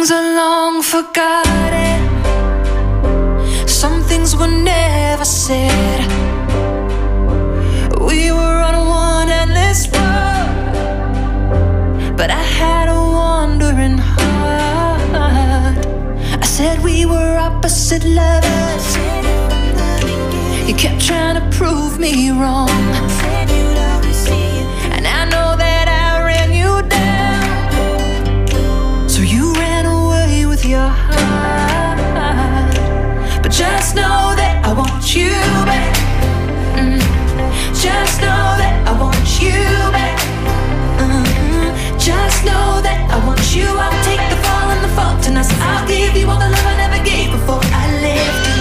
things are long forgotten. Some things were never said. We were on one endless road, but I had a wandering heart. I said we were opposite lovers. You kept trying to prove me wrong, and I know that I ran you down. So you ran away with your heart. But just know that I want you back. Just know that I want you back. Just know that I want you. I'll take the fall and the fault, and I'll give you all the love I never gave before I left you.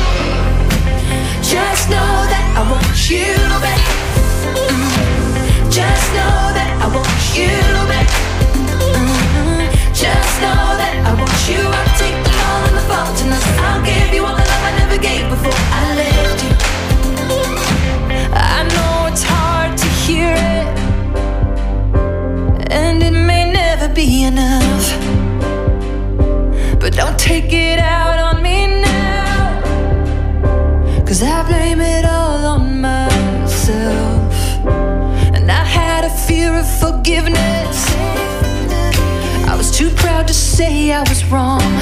Just know that I want you back. Just know that I want you back. Just know that I want you. I'll take the fall and the fault, and I'll give you all the love I never gave before I left you. I know it's hard to hear it, and it may never be enough, but don't take it out on me now, 'cause I blame it all on myself. And I had a fear of forgiveness. I was too proud to say I was wrong,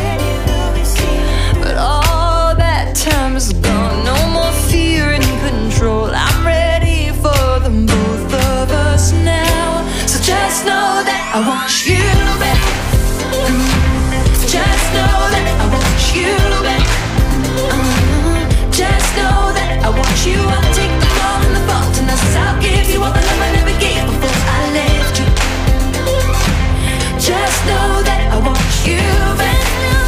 but all that time is gone. No more fear and control. I'm ready for them, both of us now. So just know that I want you back. Just know that I want you back. Just know that I want you. I'll take the fall and the fault, and I'll give you all the love I never gave before I left you. Just know that I want you back.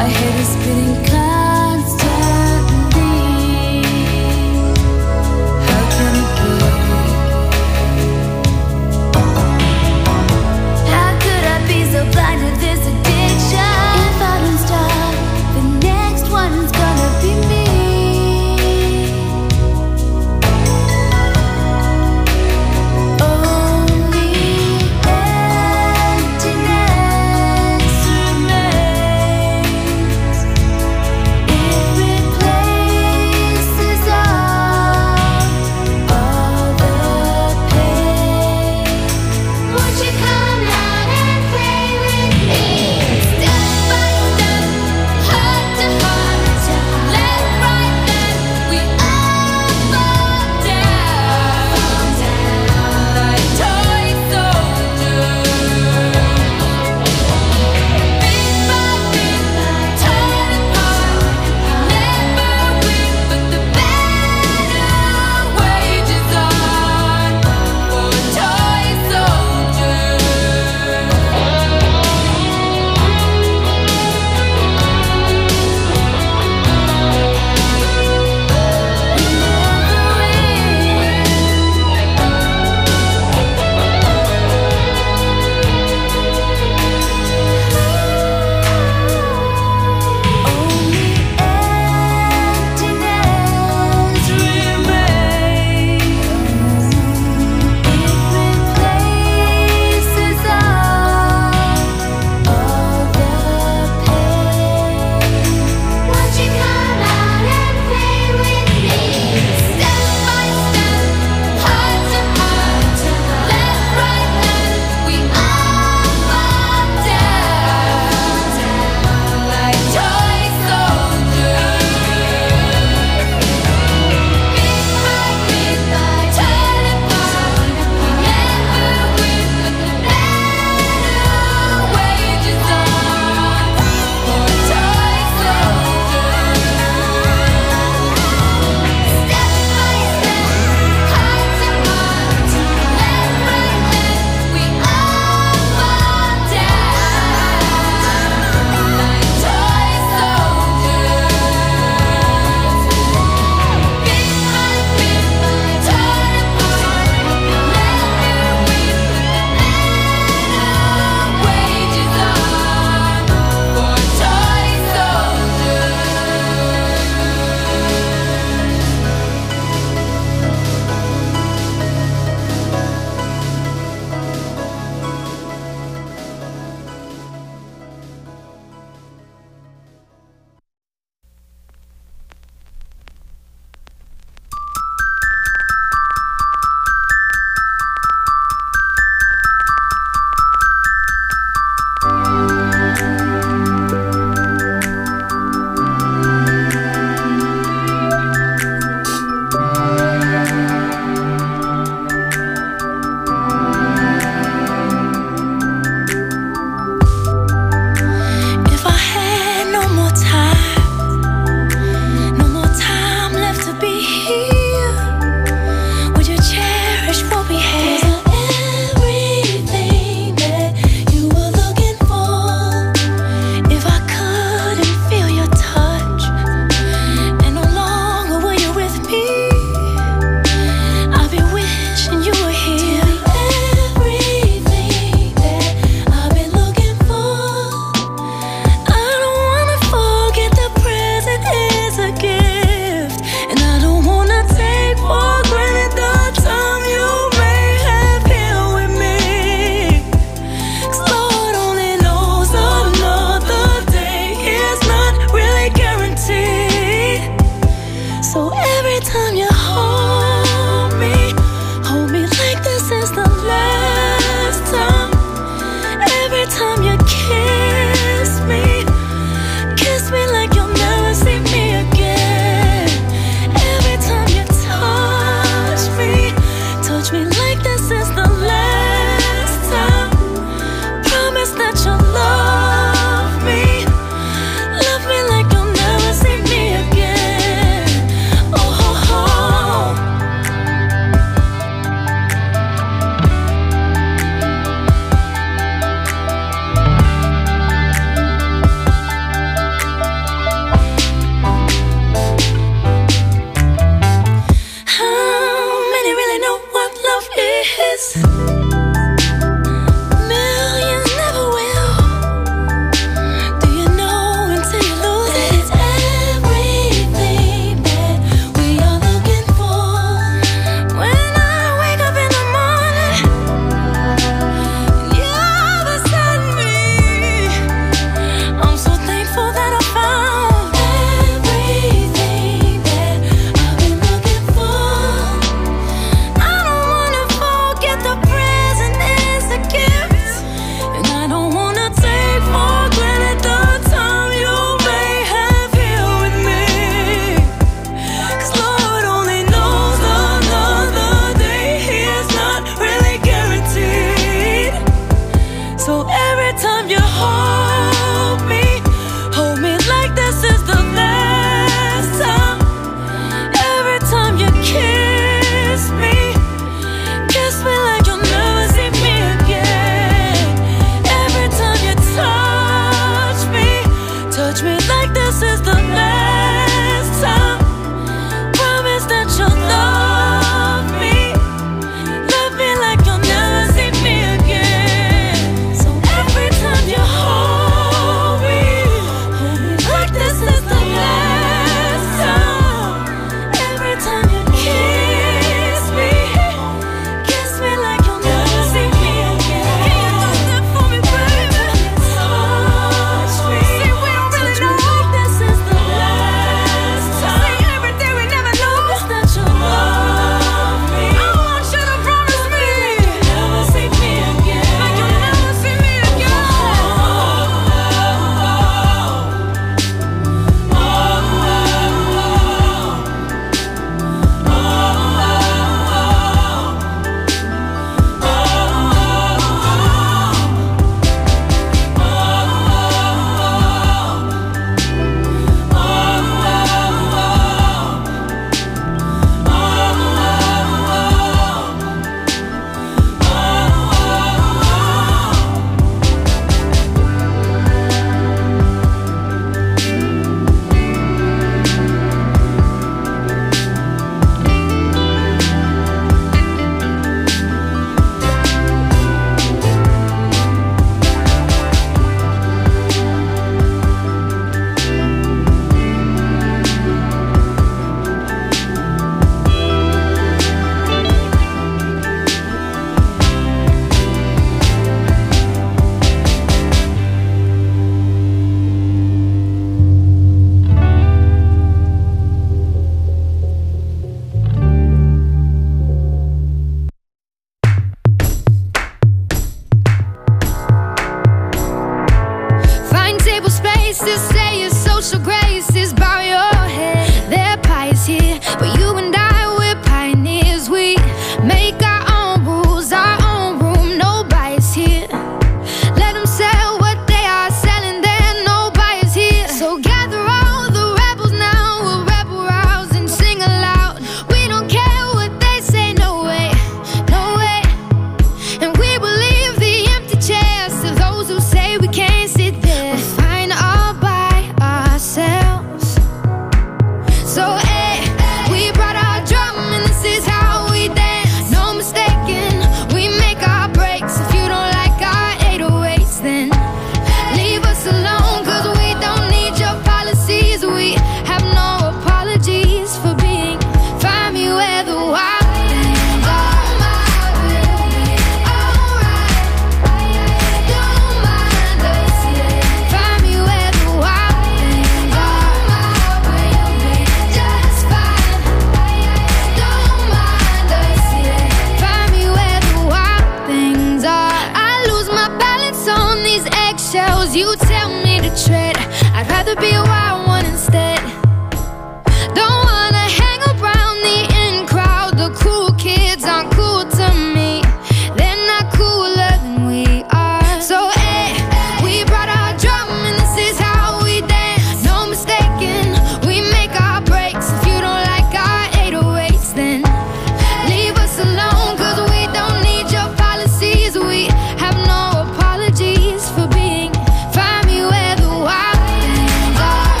rather be a wild one instead. Don't wanna hang around the in crowd. The cool kids aren't cool to me. They're not cooler than we are. So we brought our drum and this is how we dance. No mistaking, we make our breaks. If you don't like our 808s, then leave us alone, cause we don't need your policies. We have no apologies for being. Find me where the wild things are.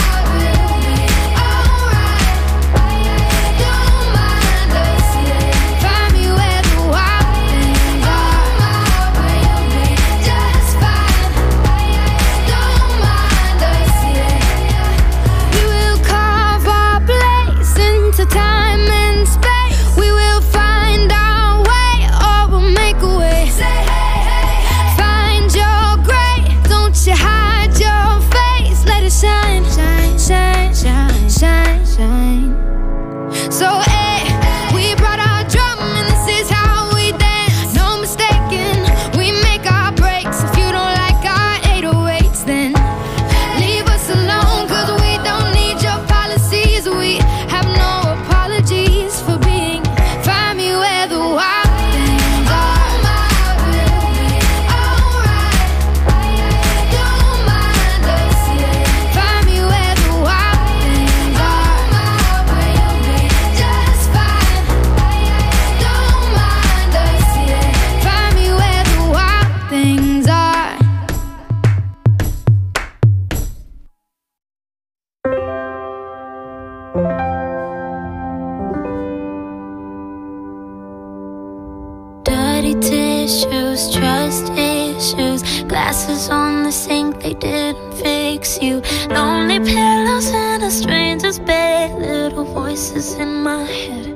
Alright, don't mind us, yeah. Find me where the wild things are. We'll be just fine. Don't mind us, yeah. We will carve our place into time and space. We will find our way, or we'll make a way. Say hey, hey, hey. Find your gray, don't you hide your face. Let it shine, shine, shine, shine, shine, shine. So we brought our drum and this is how we dance. No mistaking, we make our breaks. If you don't like our 808s, then leave us alone, cause we don't need your policies. We have no apologies for being. Find me where the wild things are. We'll be alright. Don't mind us, yeah. Find me where the wild things are. We'll be just fine. Don't mind us, yeah. Find me where the wild things are. Dirty tissues, trust issues, glasses on the sink, they didn't fix you. Lonely pillows in a stranger's bed, little voices in my head.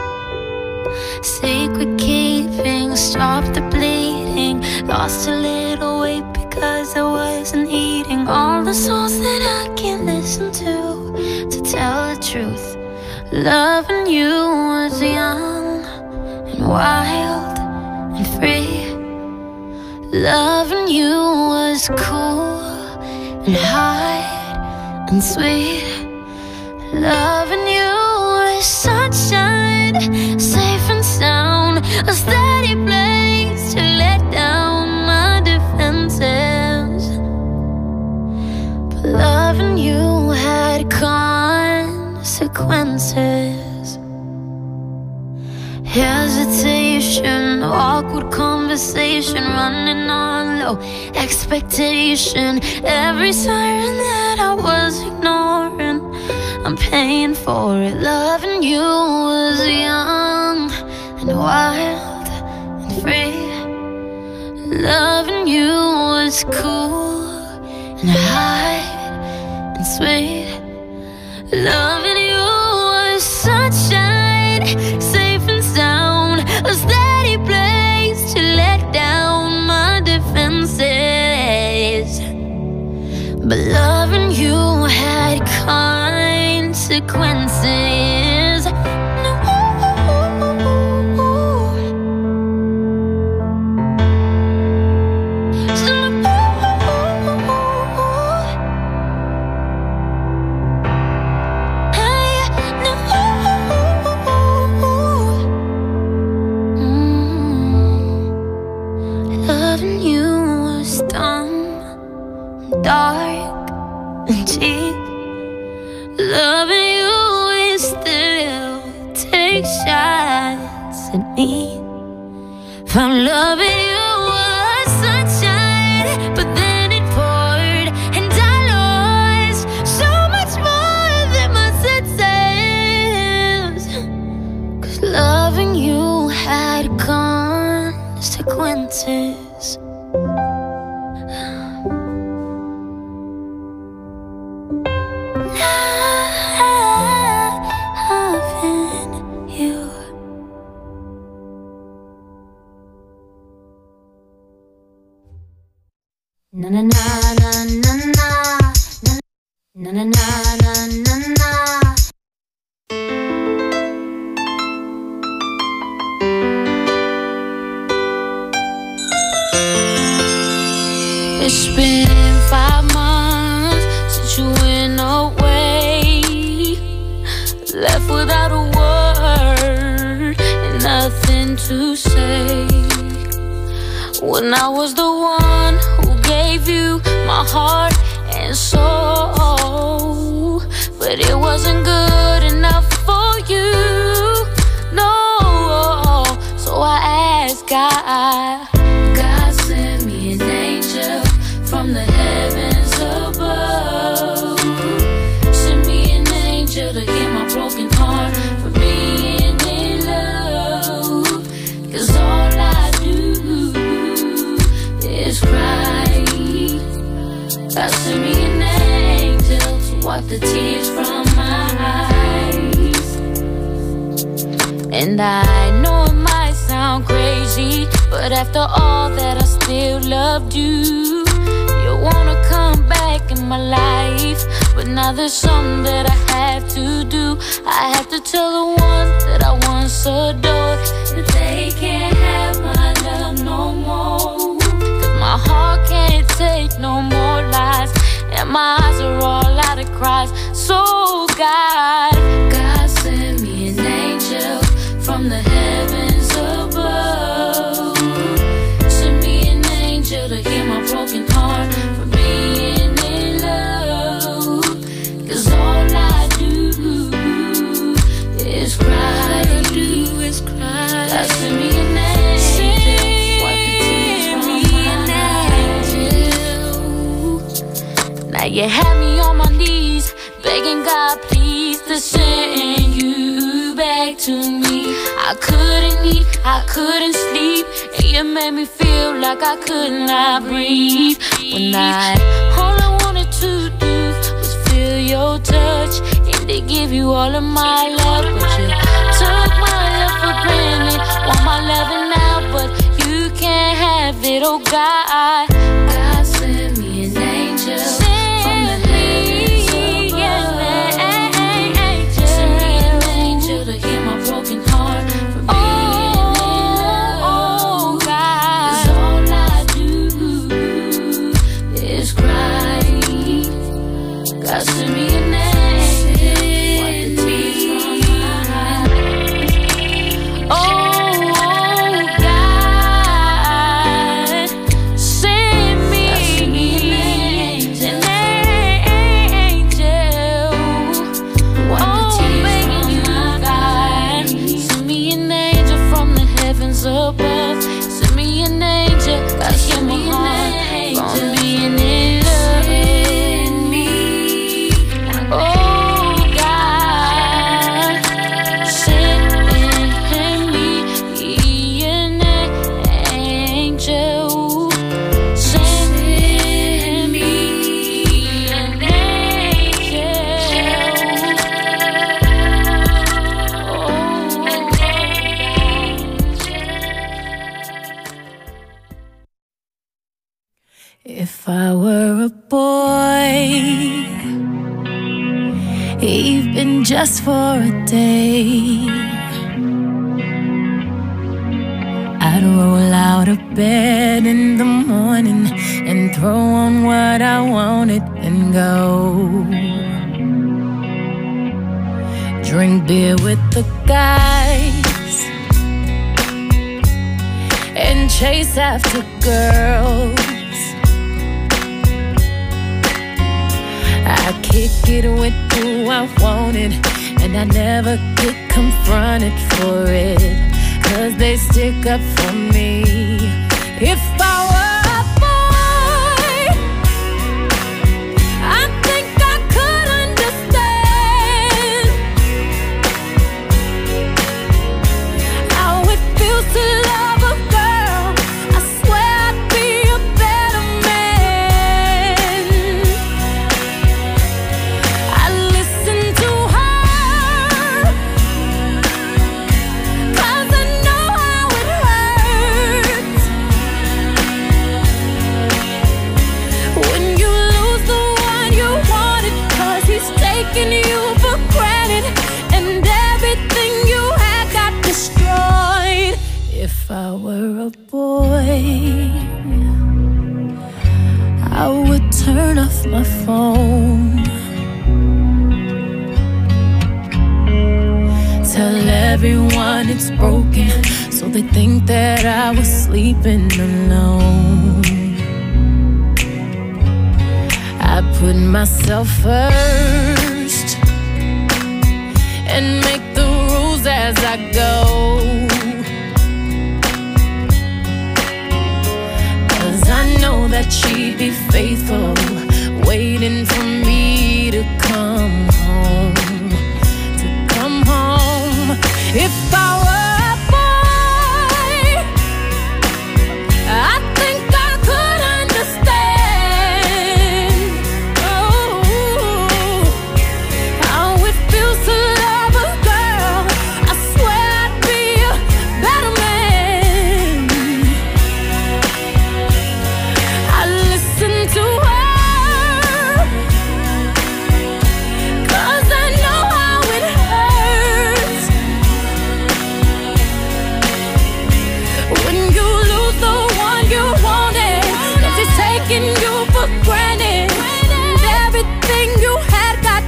Secret keeping, stop the bleeding. Lost a little weight because I wasn't eating. All the songs that I can't listen to tell the truth. Loving you was young and wild and free. Loving you was cool and high and sweet. Loving you was sunshine, safe and sound, a steady place to let down my defenses. But loving you had consequences. Hesitation, awkward conversation, running on low expectation. Every siren that I was ignoring, I'm paying for it. Loving you was young and wild and free. Loving you was cool and high and sweet. Loving you was sunshine, safe and sound, a steady place to let down my defenses. But loving you had consequences. Loving you was dumb, dark and cheap. Loving you is still take shots at me. Found loving you was sunshine, but then it poured and I lost so much more than my senses. 'Cause loving you had consequences. Na na na na na na na na na na na na. It's been 5 months since you left without a word and nothing to say. When I was the one who gave you my heart and soul, but it wasn't good enough for you, no. So I asked God, God send me an angel from the heavens above. Send me an angel to heal my broken heart for being in love. 'Cause all I do is cry. God send me an angel to wipe the tears from my eyes. And I know it might sound crazy, but after all that I still loved you. You wanna come back in my life, but now there's something that I have to do. I have to tell the one that I once adored that they can't have my love no more. 'Cause my heart can't take no more lies, and my eyes are all out of cries. So God, God send me an angel from the heavens above. Send me an angel to heal my broken heart for being in love. 'Cause all I do is cry. All I do is cry. God send me an angel, wipe the tears from my eyes. Now you have me on my knees, begging God please to send you back to me. I couldn't eat, I couldn't sleep, and you made me feel like I could not breathe. When all I wanted to do was feel your touch and to give you all of my love. But you took my love for granted, want my loving now, but you can't have it, oh God. God send me an angel from the heavens above. Send me an angel to heal my broken heart for being in love. 'Cause all I do is cry. God send me an angel, wipe the tears from my eyes. Oh God, send me an angel, wipe the tears from my eyes. Send me an angel from the heavens above. Send me an angel, God heal my heart from being in love. Oh God, send me an angel. Send me an angel. If I were a boy, even just for a day, I'd roll out of bed in the morning and throw on what I wanted and go. Drink beer with the guys and chase after girls. I kick it with who I wanted, and I never get confronted for it, 'cause they stick up for me. If I were a boy, I think I could understand how it feels to love a girl. I swear I'd be a better man. I listen to her, 'cause I know how it hurts when you lose the one you wanted, 'cause he's taking you for granted and everything you had got destroyed. If I were a boy, I would turn off my phone everyone it's broken, so they think that I was sleeping alone. I put myself first and make the rules as I go, 'cause I know that she'd be faithful, waiting for me to come home, to come home. If I were a boy, I think I could understand, oh, how it feels to love a girl. I swear I'd be a better man. I listen to her, you for granted, and everything you had got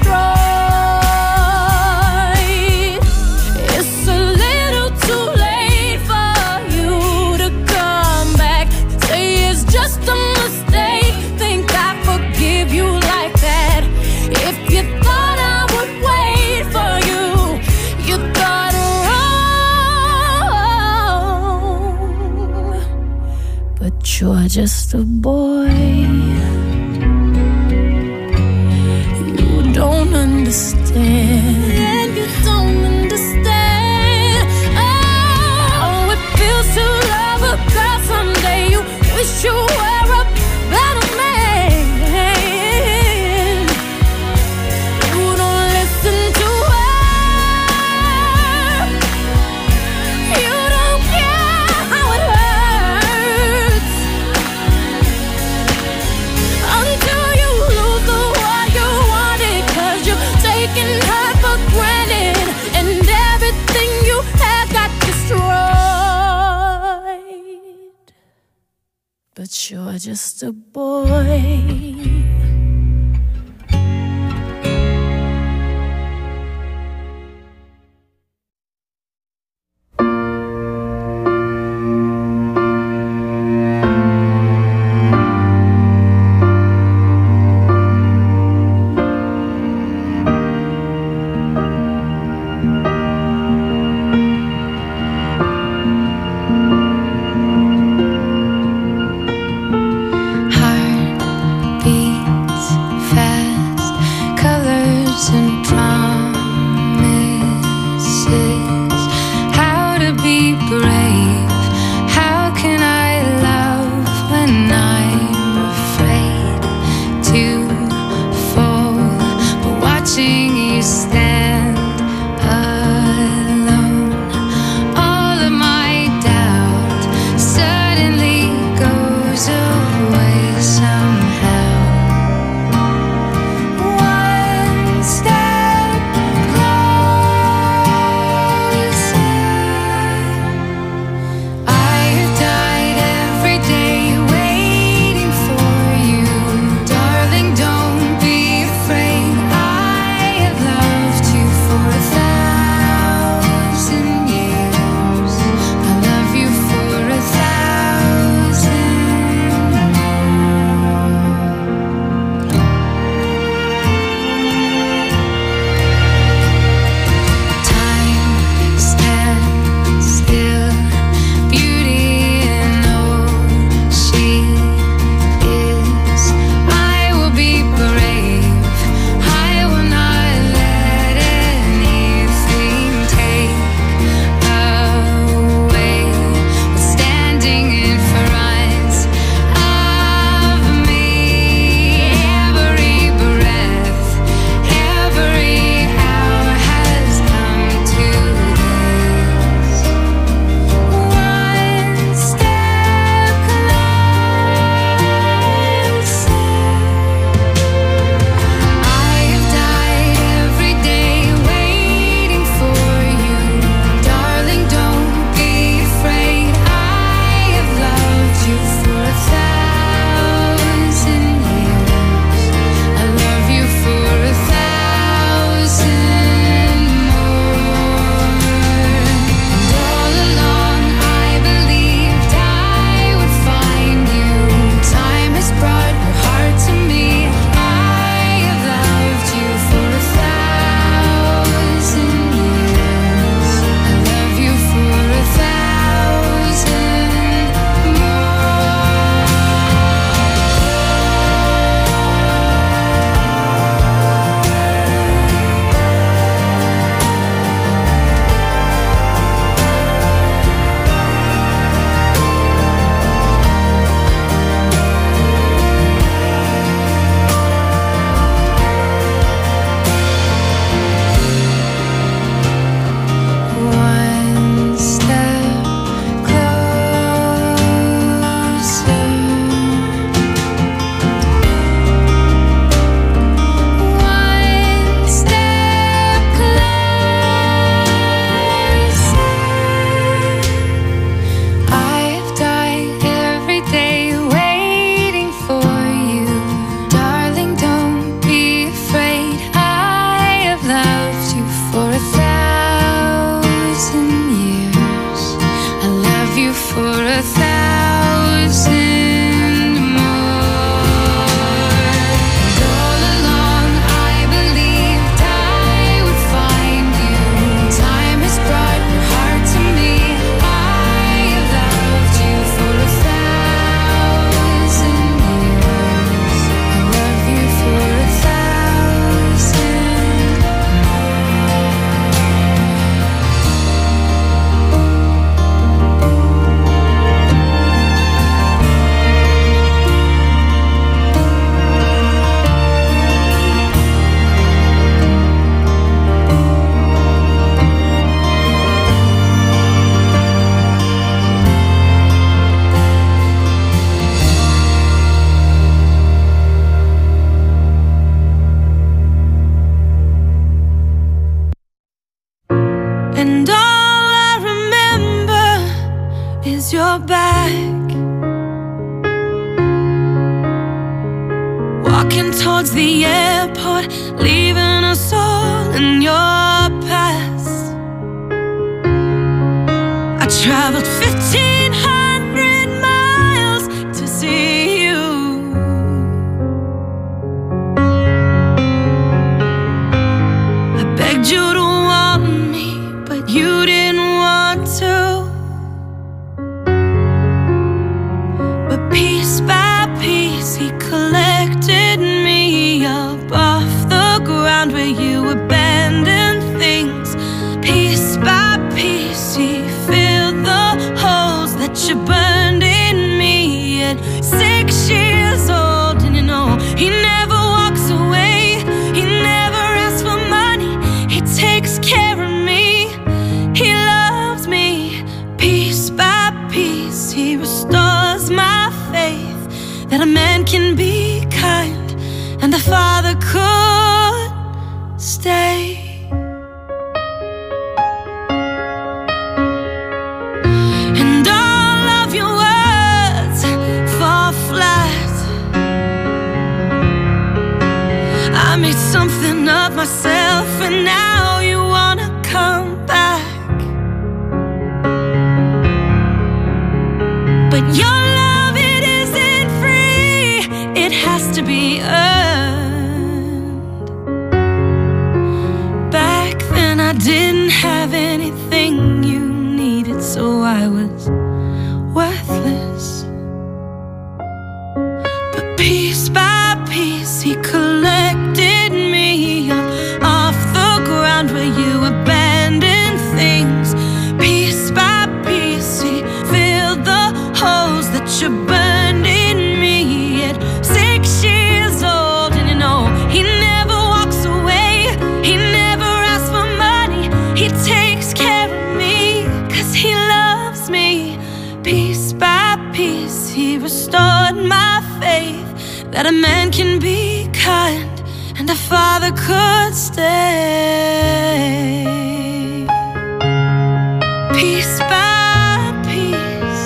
destroyed. It's a little too late for you to come back, say it's just a mistake, think I forgive you like that. If you thought I would wait for you, you thought wrong. But you're just a boy, you don't understand, and you don't understand how it feels to love a girl. Someday you wish you were a better man. You don't listen to her, you don't care how it hurts, until you lose the one you wanted, 'cause you're taking her for granted, and everything you had got destroyed. But you're just a boy. Heartbeat And all I remember is your back, walking towards the airport, leaving us all in your past. I traveled 1,500 miles to see you. I begged you to want me, but you didn't want to. But piece by piece he collected me up off the ground where you abandoned things. Piece by piece he filled the holes that you burned in me. At 6 years old, and you know he never walks away, he never asks for money, he takes care of me, he loves me. Piece by piece he restores my faith that a man can be kind and a father could stay. And all of your words fall flat. I made something of myself, and now you wanna come back. But your love, it isn't free, it has to be earned. Back then I didn't have anything you needed, so I was worthless. But piece by piece he collected me up off the ground where you abandoned things. Piece by piece he filled the holes that you burned in me. At 6 years old, and you know he never walks away, he never asks for money, he takes care of me, 'cause he loves me. Piece by piece he restored my faith that a man can be kind and a father could stay. Piece by piece,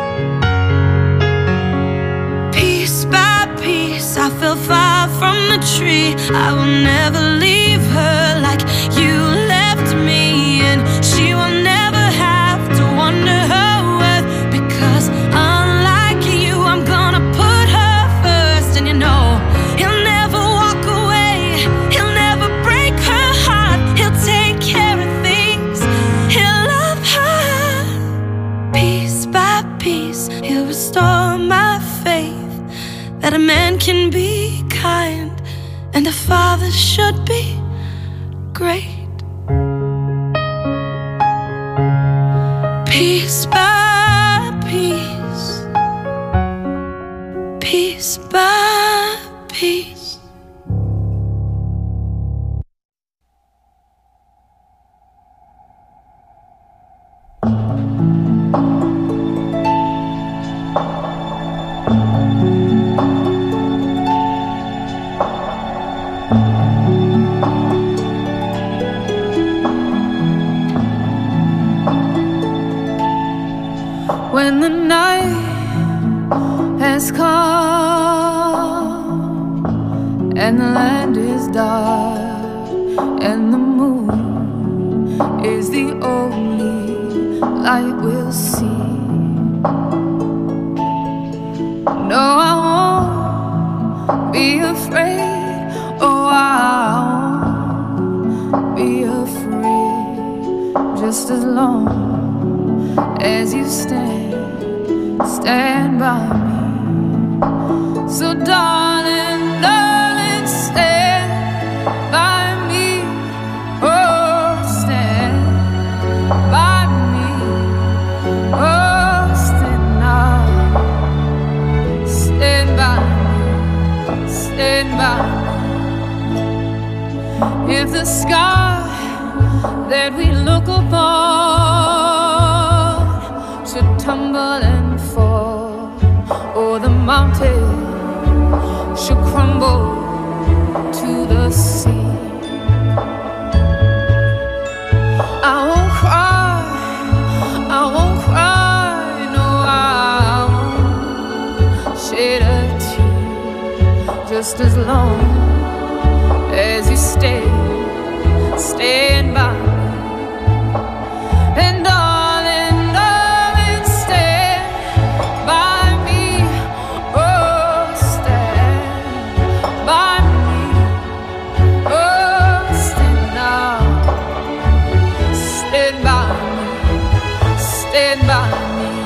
piece by piece I fell far from the tree. I will never leave her like you left me, and she will never have to wonder her worth, because unlike you I'm gonna put her first. And you know he'll never walk away, he'll never break her heart, he'll take care of things, he'll love her. Piece by piece he'll restore my faith that a man can be kind and a father should be great. Piece by piece, piece by piece. When the night has come and the land is dark and the moon is the only light we'll see, no, I won't be afraid. Oh, I won't be afraid, just as long as you stand by me. So darling, darling, stand by me. Oh, stand by me. Oh, stand now. Stand by me. Stand by me. If the sky that we look upon should tumble and fall, or the mountain should crumble to the sea, I won't cry. just as long as you stand by me. And darling, darling, stand by me. Oh, stand by me. Oh, stand now. Stand by me. Stand by me.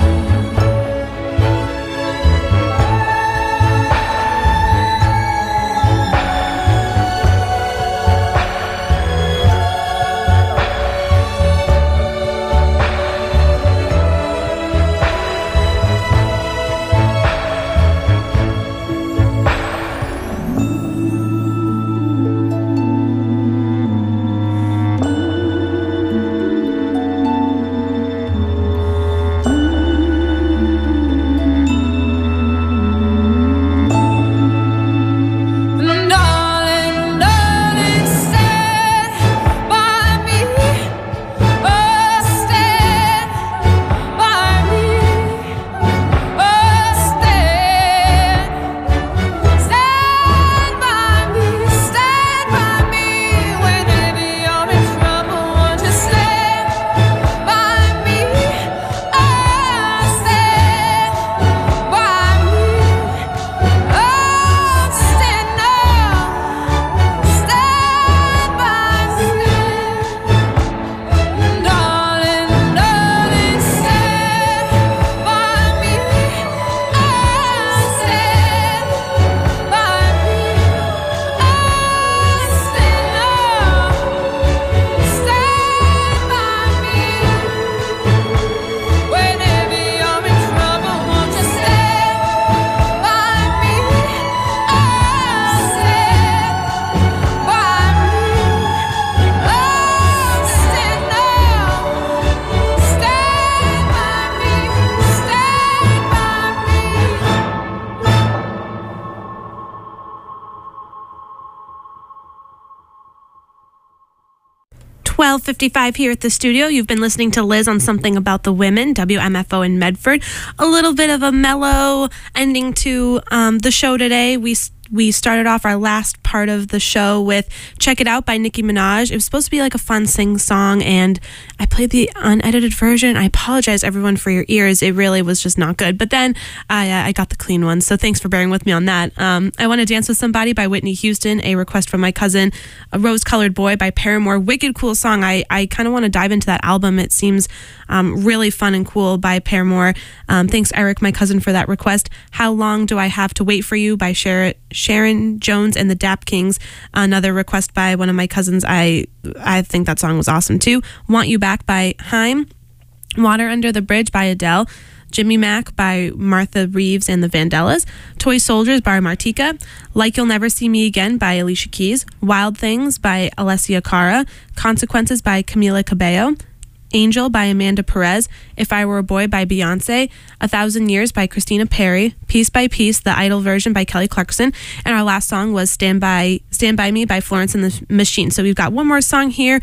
.55 here at the studio. You've been listening to Liz on Something About the Women, WMFO in Medford. A little bit of a mellow ending to the show today. We started off our last part of the show with Check It Out by Nicki Minaj. It was supposed to be like a fun sing song, and I played the unedited version. I apologize, everyone, for your ears. It really was just not good. But then I got the clean one, so thanks for bearing with me on that. I Want to Dance with Somebody by Whitney Houston, a request from my cousin. A Rose Colored Boy by Paramore. Wicked cool song. I kind of want to dive into that album. It seems really fun and cool by Paramore. Thanks, Eric, my cousin, for that request. How Long Do I Have to Wait for You by Sharon Jones and the Dap Kings, another request by one of my cousins. I think that song was awesome too. Want You Back by Haim. Water Under the Bridge by Adele. Jimmy Mack by Martha Reeves and the Vandellas. Toy Soldiers by Martika. Like You'll Never See Me Again by Alicia Keys. Wild Things by Alessia Cara. Consequences by Camila Cabello. Angel by Amanda Perez. If I Were a Boy by Beyonce. 1,000 Years by Christina Perri. Piece by Piece, the Idol version by Kelly Clarkson. And our last song was Stand By Me by Florence and the Machine. So we've got one more song here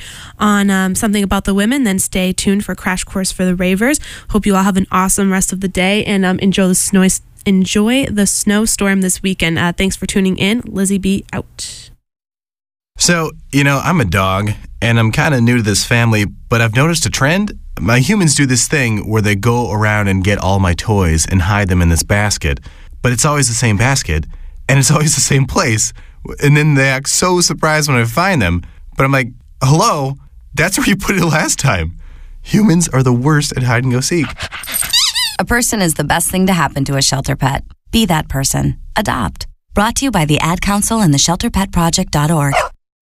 on Something About the Women. Then stay tuned for Crash Course for the Ravers. Hope you all have an awesome rest of the day and enjoy the snowstorm this weekend. Thanks for tuning in. Lizzie B out. So, I'm a dog, and I'm kind of new to this family, but I've noticed a trend. My humans do this thing where they go around and get all my toys and hide them in this basket, but it's always the same basket, and it's always the same place, and then they act so surprised when I find them, but I'm like, hello, that's where you put it last time. Humans are the worst at hide and go seek. A person is the best thing to happen to a shelter pet. Be that person. Adopt. Brought to you by the Ad Council and the ShelterPetProject.org.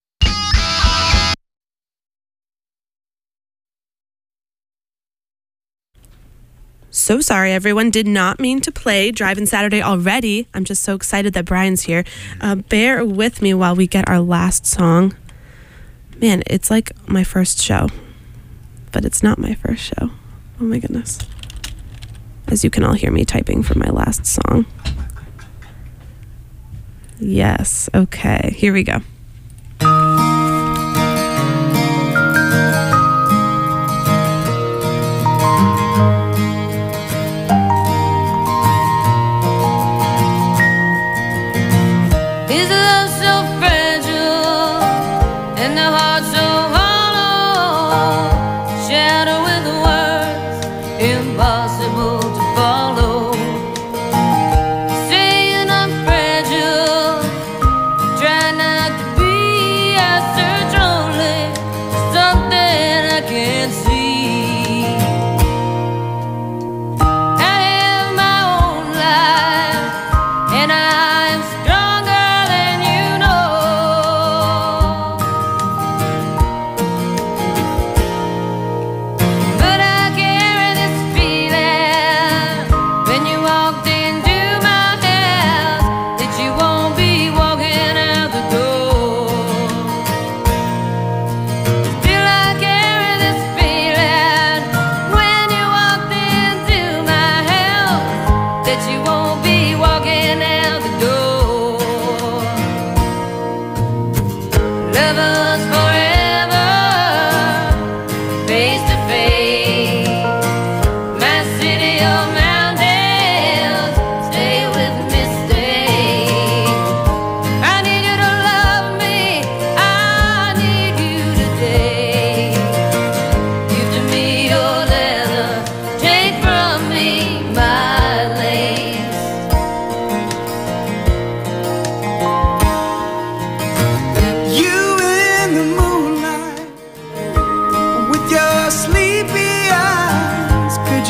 So sorry, everyone. Did not mean to play Driving Saturday already. I'm just so excited that Brian's here. Bear with me while we get our last song. Man, it's like my first show, but it's not my first show. Oh my goodness. As you can all hear me typing for my last song. Yes, okay, here we go. Is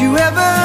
you ever